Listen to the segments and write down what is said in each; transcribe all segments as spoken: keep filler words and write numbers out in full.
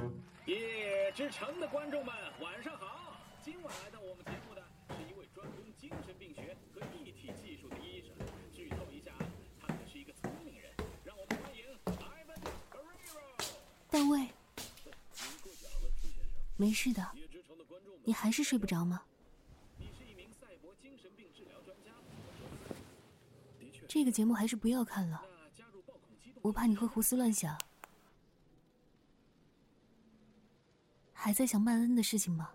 夜之城的观众们，晚上好！今晚来到我们节目的是一位专攻精神病学和一体技术的医生。剧透一下，他可是一个聪明人。让我们欢迎 Ivan Guerrero。 大卫，没事的，你还是睡不着吗？ 你是一名赛博精神病治疗专家。 这个节目还是不要看了，我怕你会胡思乱想。还在想曼恩的事情吗？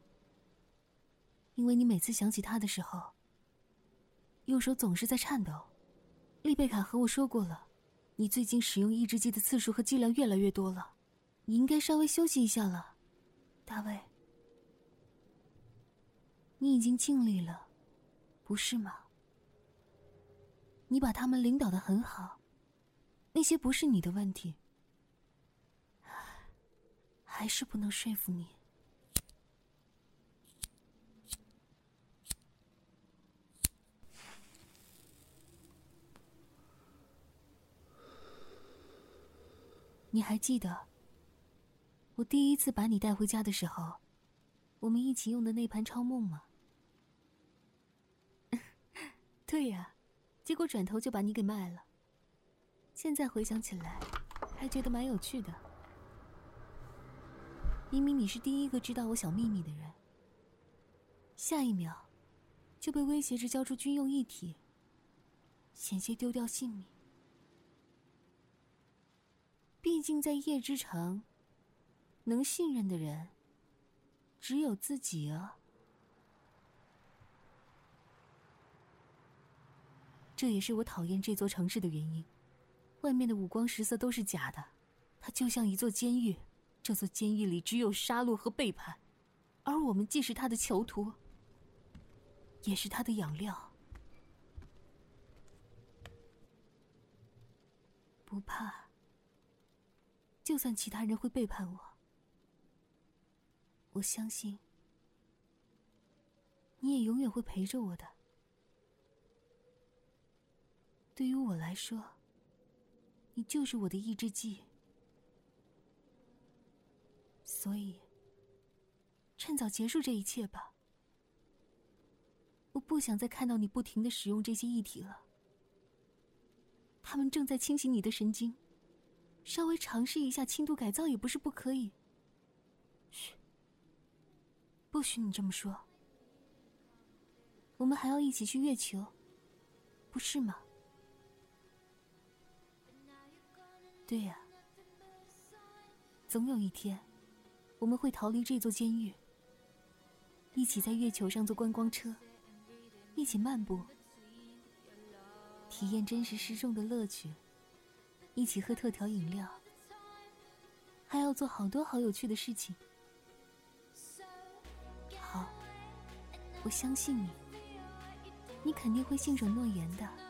因为你每次想起他的时候，右手总是在颤抖。丽贝卡和我说过了，你最近使用抑制剂的次数和剂量越来越多了，你应该稍微休息一下了，大卫。你已经尽力了，不是吗？你把他们领导得很好，那些不是你的问题，还是不能说服你。你还记得我第一次把你带回家的时候，我们一起用的那盘超梦吗？对呀，结果转头就把你给卖了。现在回想起来，还觉得蛮有趣的。明明你是第一个知道我小秘密的人，下一秒就被威胁着交出军用一体，险些丢掉性命。毕竟在夜之城，能信任的人只有自己啊。这也是我讨厌这座城市的原因，外面的五光十色都是假的，它就像一座监狱，这座监狱里只有杀戮和背叛，而我们既是他的囚徒，也是他的养料。不怕，就算其他人会背叛我，我相信你也永远会陪着我的。对于我来说，你就是我的抑制剂，所以趁早结束这一切吧。我不想再看到你不停地使用这些液体了，他们正在清洗你的神经，稍微尝试一下轻度改造也不是不可以。嘘，不许你这么说。我们还要一起去月球，不是吗？对呀，总有一天我们会逃离这座监狱，一起在月球上坐观光车，一起漫步，体验真实失重的乐趣，一起喝特调饮料，还要做好多好有趣的事情。好，我相信你，你肯定会信守诺言的。